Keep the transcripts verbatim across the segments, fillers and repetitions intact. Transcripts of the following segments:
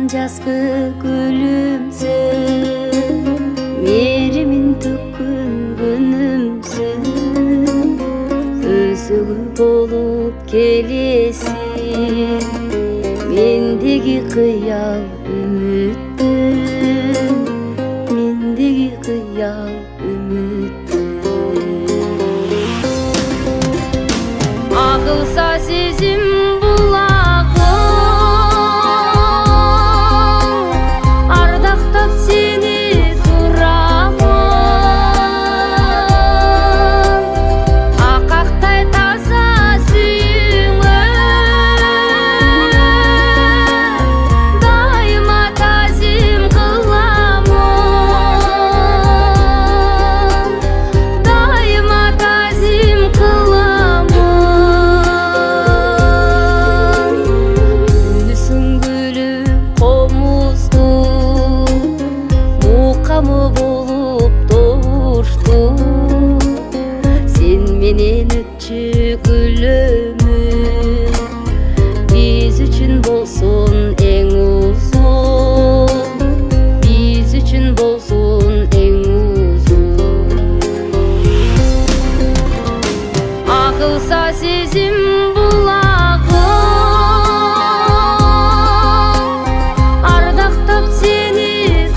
жазгы гүлүмсүн, мээримин төккөн күнүмсүн, өзөгү болуп келесиң, мендеги кыял үмүттүн, мендеги кыял үмүттүн. Акылса сезим болуп doğuştu, sen менен өтчү күлөмүн, биз үчүн болсун эң узун, биз үчүн болсун эң узун. Акылса сезим булагы, ардактап сени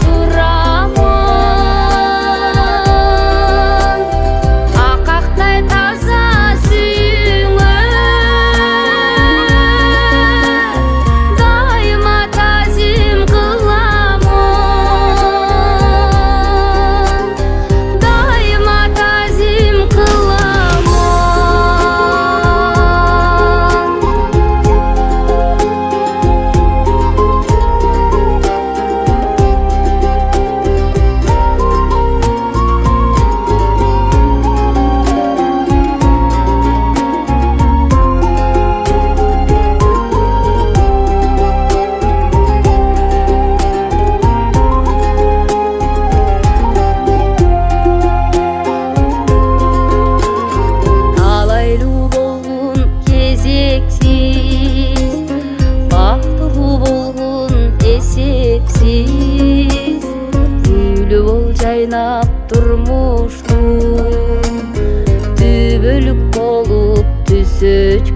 Гүлү бол жайнап турмуштун, түбөлүк болуп түсө